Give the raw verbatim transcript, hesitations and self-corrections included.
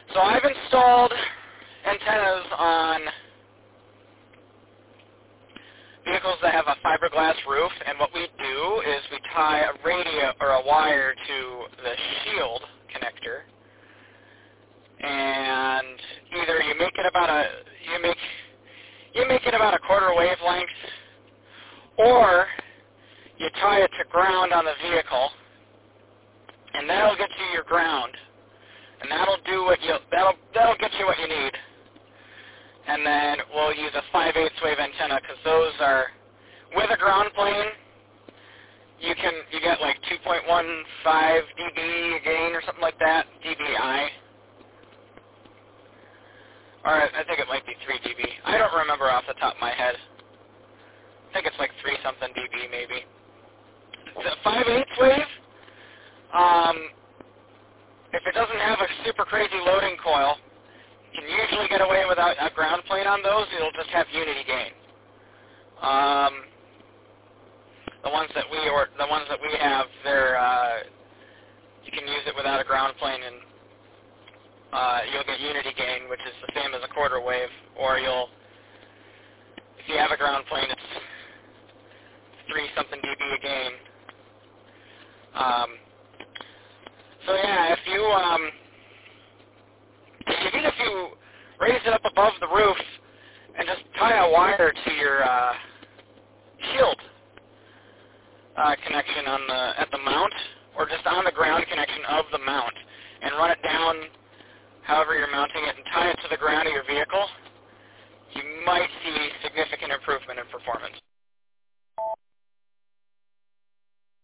So I've installed antennas on vehicles that have a fiberglass roof, and what we do is we tie a radio or a wire to the shield connector, and either you make it about a you make you make it about a quarter wavelength, or you tie it to ground on the vehicle, and that'll get you your ground, and that'll do what you that'll that'll get you what you need. And then we'll use a five eighths wave antenna, because those are, with a ground plane, you can you get like two point one five D B gain or something like that, D B I. Or I think it might be three D B. I don't remember off the top of my head. I think it's like three something D B maybe. The five eighths wave, um, if it doesn't have a super crazy loading coil, you can usually get away without a ground plane on those. It'll just have unity gain. Um, the ones that we or the ones that we have, they're uh, you can use it without a ground plane, and uh, you'll get unity gain, which is the same as a quarter wave. Or you'll, if you have a ground plane, it's three something dB a gain. Um, so yeah, if you um, even if you raise it up above the roof and just tie a wire to your uh, shield uh, connection on the